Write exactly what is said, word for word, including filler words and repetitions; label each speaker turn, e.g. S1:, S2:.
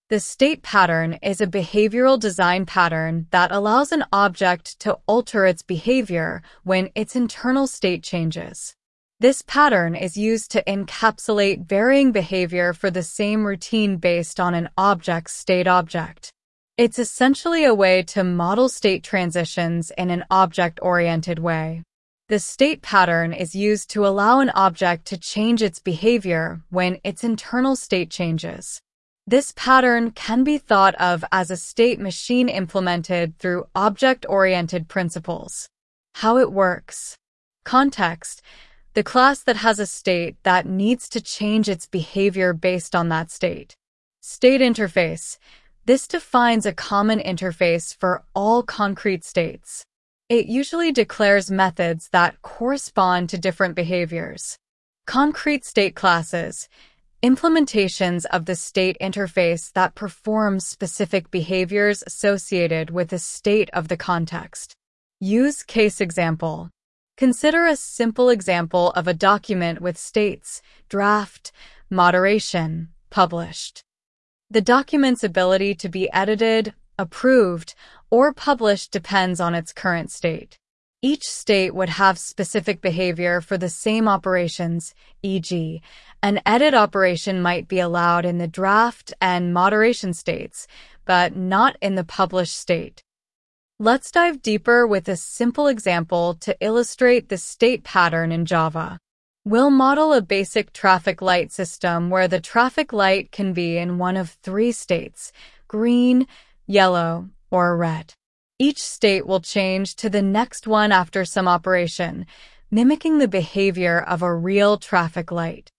S1: The state pattern is a behavioral design pattern that allows an object to alter its behavior when its internal state changes. This pattern is used to encapsulate varying behavior for the same routine based on an object's state object. It's essentially a way to model state transitions in an object-oriented way. The state pattern is used to allow an object to change its behavior when its internal state changes. This pattern can be thought of as a state machine implemented through object-oriented principles. How it works. Context: the class that has a state that needs to change its behavior based on that state. State interface: this defines a common interface for all concrete states. It usually declares methods that correspond to different behaviors. Concrete state classes: implementations of the state interface that perform specific behaviors associated with the state of the context. Use case example. Consider a simple example of a document with states: draft, moderation, published. The document's ability to be edited, approved, or published depends on its current state. Each state would have specific behavior for the same operations, for example, an edit operation might be allowed in the draft and moderation states, but not in the published state. Let's dive deeper with a simple example to illustrate the state pattern in Java. We'll model a basic traffic light system where the traffic light can be in one of three states: green, yellow, or red. Each state will change to the next one after some operation, mimicking the behavior of a real traffic light.